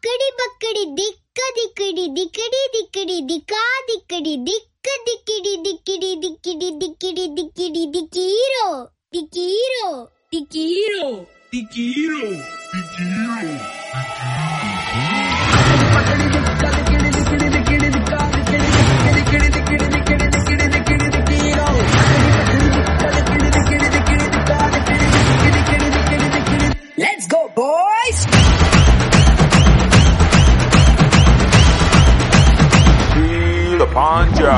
अकड़ी बकड़ी दिक्का दिकड़ी दिकड़ी दिकड़ी दिका दिकड़ी दिक्का दिकड़ी दिकड़ी दिकड़ी दिकड़ी दिकड़ी दिकीरो दिकीरो दिकीरो दिकीरो दिकीरो Let's go, boys! The Panja.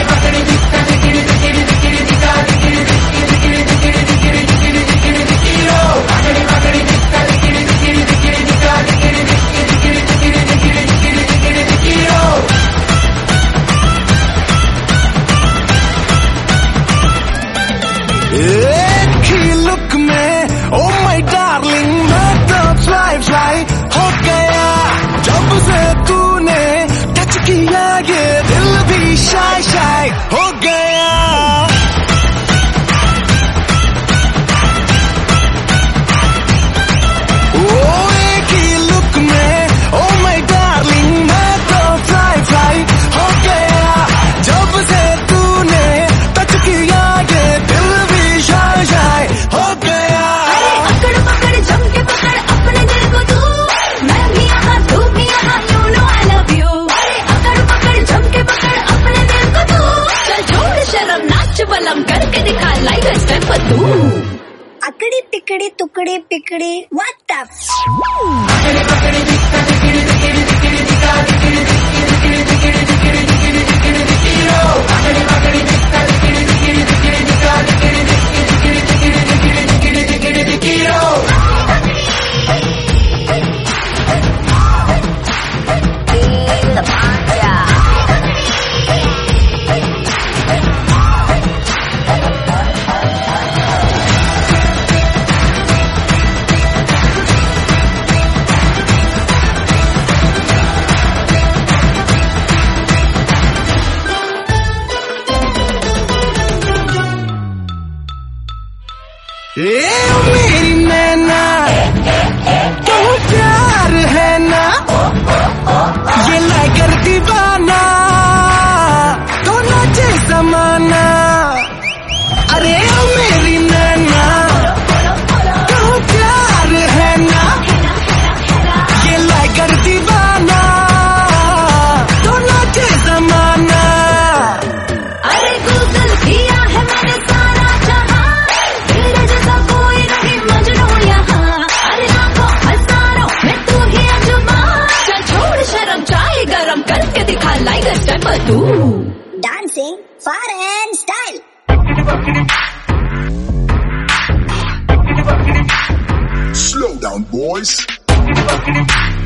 look में oh my darling मैं तो fly हो गया जब से तूने टच किया ये दिल भी shy हो गया oh एक ही look में oh my darling मैं तो fly हो गया जब से तूने टच किया ये दिल भी shy हो गया अकड़ पकड़ जम के पकड़ अपने दिल को तू मैं भी यहाँ तू भी यहाँ you know I love you अकड़ पकड़ जम के पकड़ अपने दिल को तू चल छोड़ शर्म नाच बलम करके दिखा लाइक अ स्टेप पर तू अकड़ी टिकड़ी टुकड़ी पिकड़ी what the अकड़ी पकड़ी दिक्का दिकड़ी दिकड़ी दिकड़ी दिक्का दिकड़ी दिकड़ी दिकड़ी दिकड़ी दिकड़ी दिकड़ी दिकीरो अकड़ी पकड़ी दिक्का दिकड़ी दिकड़ी दिकड़ी दिक्का दिकड़ी दिकड़ी दिकड़ी दिकड़ी दिकड़ी दिकीरो The Panja. मेरी नैना तो प्यार है ना ये लाकर दीवाना तो नाचे जमाना अरे मेरी नैना तो प्यार है ना ये लाकर दीवाना तो नाचे जमाना अरे गूगल किया है मैंने सारा जहां तेरे जैसा कोई नहीं मजनू यहाँ अरे लाखों हजारों में तू ही अजमा चल छोड़ शर्म चाय गरम करके दिखा लाइक अ स्टेप पर तू dancing far and style Slow down, boys.